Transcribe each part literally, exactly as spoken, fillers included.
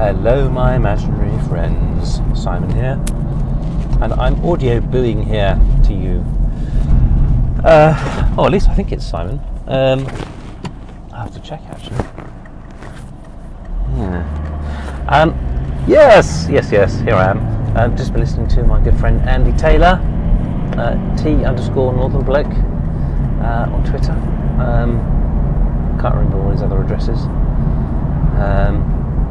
Hello my imaginary friends, Simon here, and I'm audio booing here to you. Uh, oh, at least I think it's Simon. Um, I have to check actually. Hmm. Um, yes, yes, yes, here I am. I've just been listening to my good friend Andy Taylor, uh, T underscore Northern Bloke, uh, on Twitter. Um, can't remember all his other addresses. Um,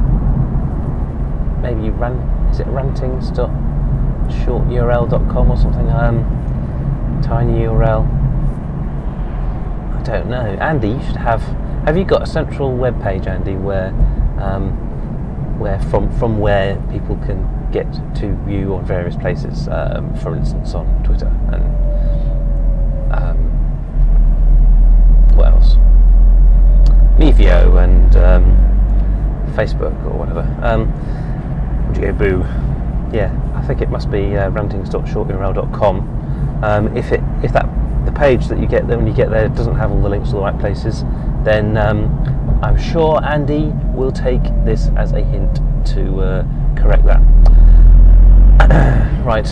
maybe ran, is it rantings dot short U R L dot com or something? Um, tiny U R L. I don't know. Andy, you should have. Have you got a central web page, Andy, where, um, where from from where people can get to you on various places? Um, for instance, on Twitter and um, what else? Mevio and um, Facebook or whatever. Um, Would you go boo? Yeah, I think it must be uh, rantings dot short U R L dot com. Um, if it if that the page that you get there when you get there doesn't have all the links to the right places, then um, I'm sure Andy will take this as a hint to uh, correct that. Right.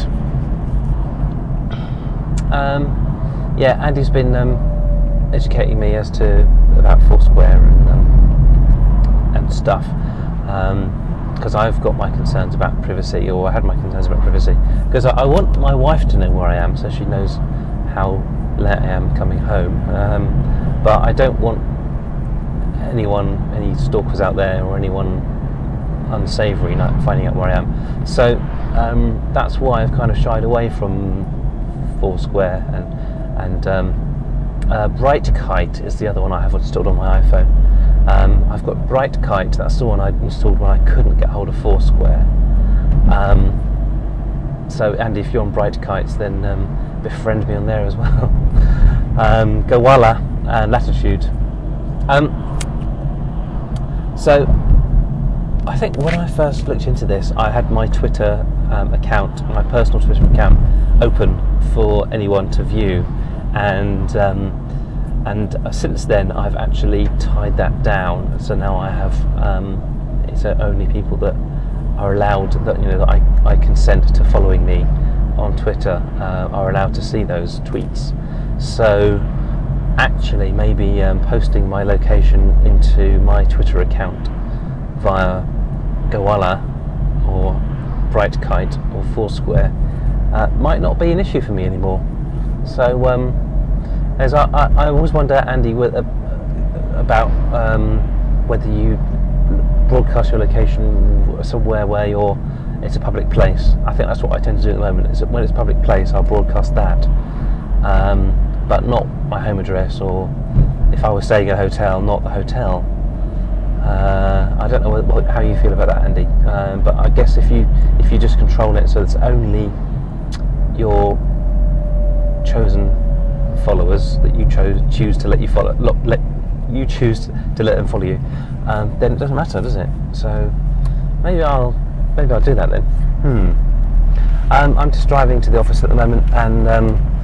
Um, yeah, Andy's been um, educating me as to about Foursquare and um, and stuff. Um, because I've got my concerns about privacy, or I had my concerns about privacy, because I, I want my wife to know where I am so she knows how late I am coming home, um, but I don't want anyone, any stalkers out there or anyone unsavoury not finding out where I am. So um, that's why I've kind of shied away from Foursquare, and, and um, uh, Brightkite is the other one I have installed on my iPhone. Um, I've got Brightkite, that's the one I installed when I couldn't get hold of Foursquare. Um, so Andy, if you're on Brightkite, then um, befriend me on there as well. um, Gowalla and Latitude. Um, so I think when I first looked into this, I had my Twitter um, account, my personal Twitter account, open for anyone to view, and um, and since then I've actually tied that down, so now I have um, it's only people that are allowed, that you know that I, I consent to following me on Twitter uh, are allowed to see those tweets. So actually maybe um, posting my location into my Twitter account via Gowalla or Brightkite or Foursquare uh, might not be an issue for me anymore. So um, As I, I, I always wonder, Andy, whether, about um, whether you broadcast your location somewhere where you're, it's a public place. I think that's what I tend to do at the moment, is that when it's a public place, I'll broadcast that, um, but not my home address, or if I was staying at a hotel, not the hotel. Uh, I don't know what, what, how you feel about that, Andy, uh, but I guess if you if you just control it so it's only your chosen followers that you chose choose to let you follow let you choose to let them follow you, um, then it doesn't matter, does it? So maybe I'll maybe I'll do that then. Hmm. Um, I'm just driving to the office at the moment, and um,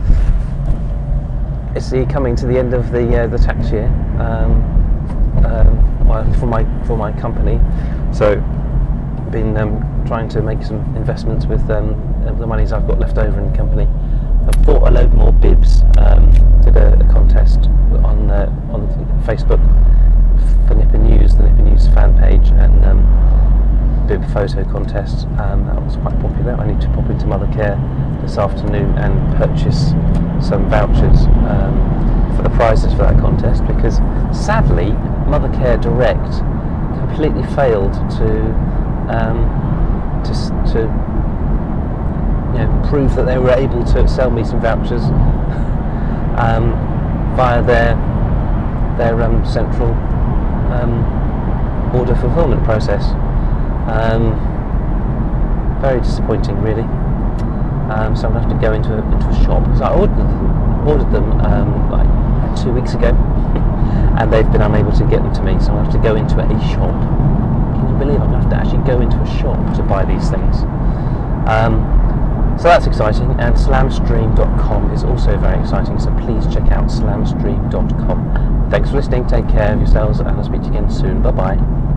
it's the coming to the end of the uh, the tax year um, um, well, for my for my company. So been um, trying to make some investments with um, the monies I've got left over in the company. I've bought a load more bibs, um, did a, a contest on uh, on Facebook for Nipper News, the Nipper News fan page, and um, bib photo contest. Um, that was quite popular. I need to pop into Mothercare this afternoon and purchase some vouchers um, for the prizes for that contest, because sadly Mothercare Direct completely failed to um, to, to You know, prove that they were able to sell me some vouchers um, via their their um, central um, order fulfillment process. Um, very disappointing, really. Um, so I'm going to have to go into a, into a shop, because I ordered them, ordered them um, like two weeks ago, and they've been unable to get them to me. So I have to go into a shop. Can you believe I'm going to have to actually go into a shop to buy these things? Um, So that's exciting, and slamstream dot com is also very exciting, so please check out slamstream dot com. Thanks for listening, take care of yourselves, and I'll speak to you again soon. Bye bye.